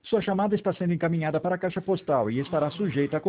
Sua chamada está sendo encaminhada para a caixa postal e estará sujeita a